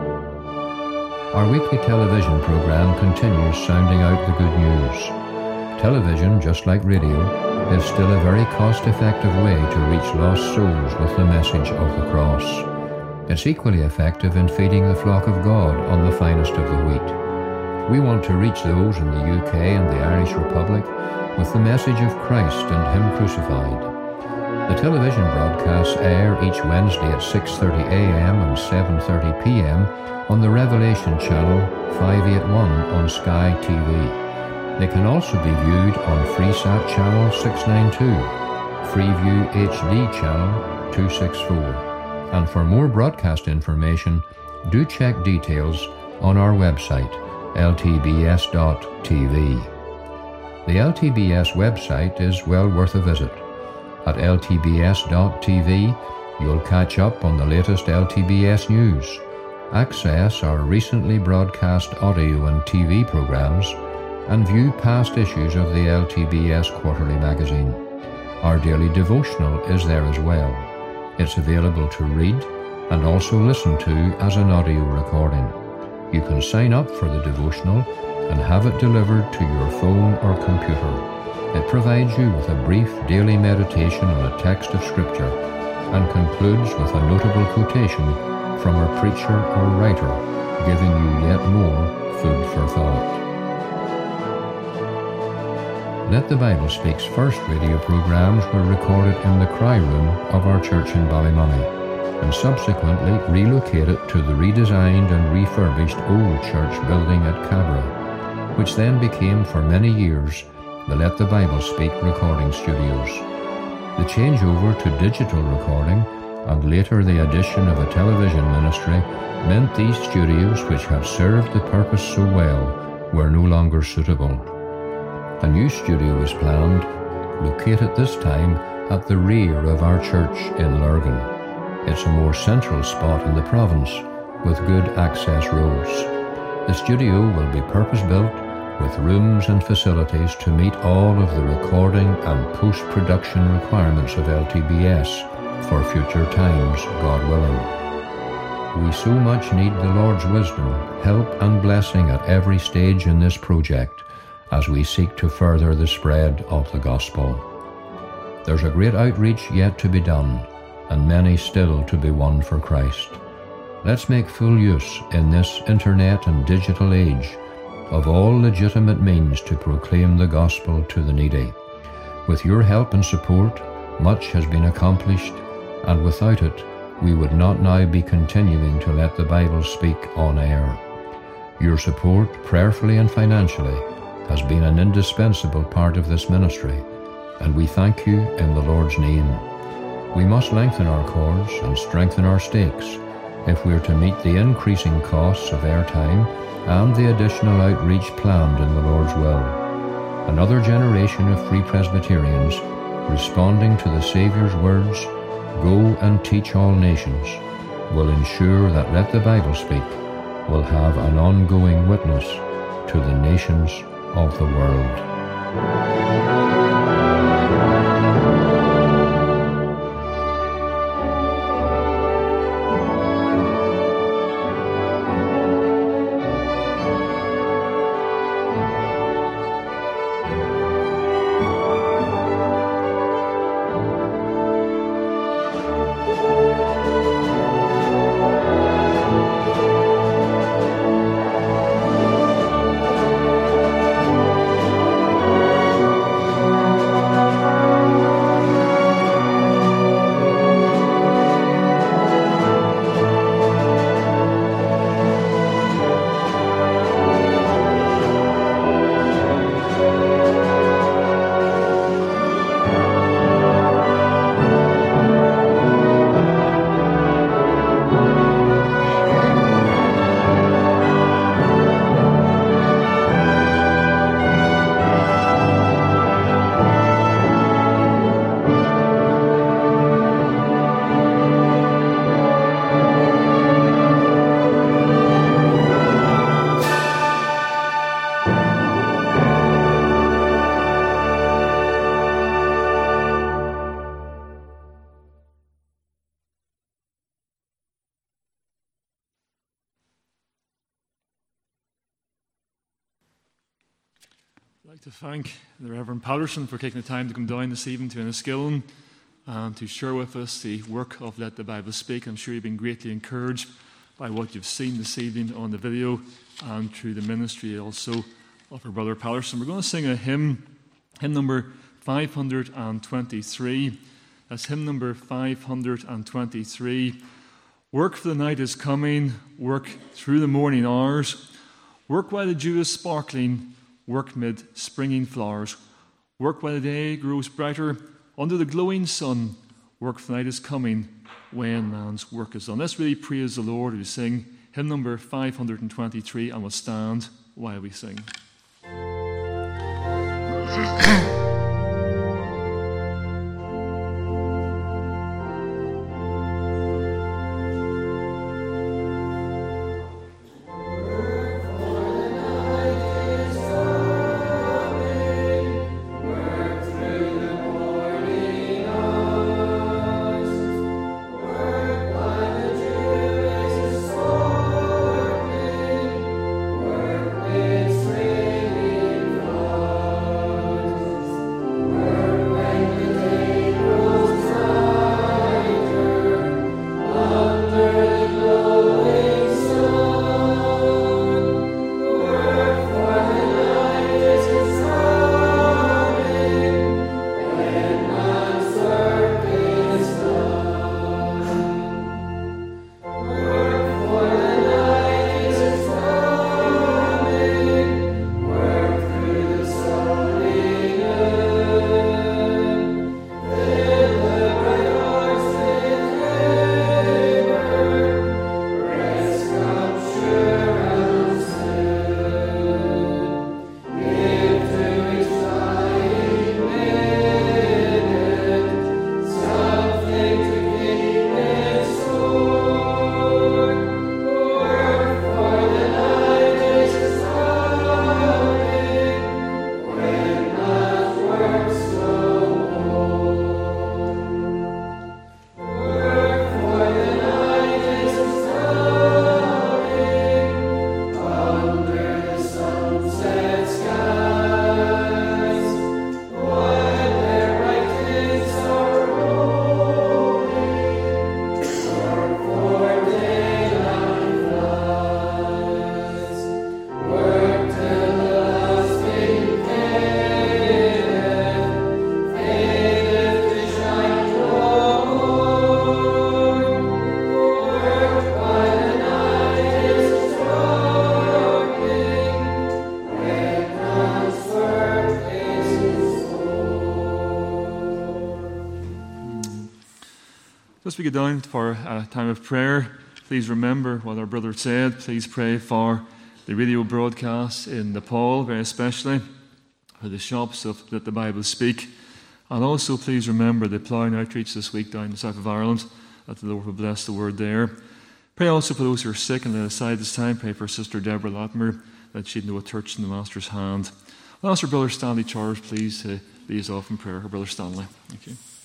Our weekly television programme continues sounding out the good news. television, just like radio, is still a very cost-effective way to reach lost souls with the message of the cross. It's equally effective in feeding the flock of God on the finest of the wheat. We want to reach those in the U K and the Irish Republic with the message of Christ and Him crucified. The television broadcasts air each Wednesday at six thirty a m and seven thirty p m on the Revelation Channel five eighty-one on Sky T V. They can also be viewed on Freesat Channel six ninety-two, Freeview H D Channel two sixty-four. And for more broadcast information, do check details on our website, L T B S dot T V. The L T B S website is well worth a visit. At L T B S dot T V, you'll catch up on the latest L T B S news, access our recently broadcast audio and T V programs, and view past issues of the L T B S Quarterly magazine. Our daily devotional is there as well. It's available to read and also listen to as an audio recording. You can sign up for the devotional and have it delivered to your phone or computer. It provides you with a brief daily meditation on a text of Scripture and concludes with a notable quotation from a preacher or writer, giving you yet more food for thought. Let the Bible Speak's first radio programs were recorded in the cry room of our church in Ballymoney and subsequently relocated to the redesigned and refurbished old church building at Cabra, which then became for many years the Let the Bible Speak recording studios. The changeover to digital recording and later the addition of a television ministry meant these studios, which had served the purpose so well, were no longer suitable. A new studio was planned, located this time at the rear of our church in Lurgan. It's a more central spot in the province with good access roads. The studio will be purpose-built with rooms and facilities to meet all of the recording and post-production requirements of L T B S for future times, God willing. We so much need the Lord's wisdom, help and blessing at every stage in this project as we seek to further the spread of the gospel. There's a great outreach yet to be done, and many still to be won for Christ. Let's make full use in this internet and digital age of all legitimate means to proclaim the gospel to the needy. With your help and support, much has been accomplished, and without it, we would not now be continuing to let the Bible speak on air. Your support, prayerfully and financially, has been an indispensable part of this ministry, and we thank you in the Lord's name. We must lengthen our cords and strengthen our stakes if we are to meet the increasing costs of airtime and the additional outreach planned in the Lord's will. Another generation of Free Presbyterians, responding to the Saviour's words, "Go and teach all nations," will ensure that Let the Bible Speak will have an ongoing witness to the nations of the world. I'd like to thank the Reverend Patterson for taking the time to come down this evening to Enniskillen and to share with us the work of Let the Bible Speak. I'm sure you've been greatly encouraged by what you've seen this evening on the video and through the ministry also of our brother Patterson. We're going to sing a hymn, hymn number five hundred twenty-three. That's hymn number five hundred twenty-three. Work for the night is coming, work through the morning hours, work while the dew is sparkling, work mid springing flowers, work while the day grows brighter under the glowing sun, work for the night is coming when man's work is done. Let's really praise the Lord as we sing hymn number five hundred twenty-three, and we'll stand while we sing. As we go down for a time of prayer, please remember what our brother said. Please pray for the radio broadcasts in Nepal, very especially, for the shops of Let the Bible Speak. And also please remember the ploughing outreach this week down in the south of Ireland, that the Lord will bless the word there. Pray also for those who are sick and lay aside this time. Pray for Sister Deborah Latimer, that she'd know a touch in the Master's hand. I'll ask our brother Stanley Charles, please, to lead us off in prayer. Our brother Stanley. Thank you.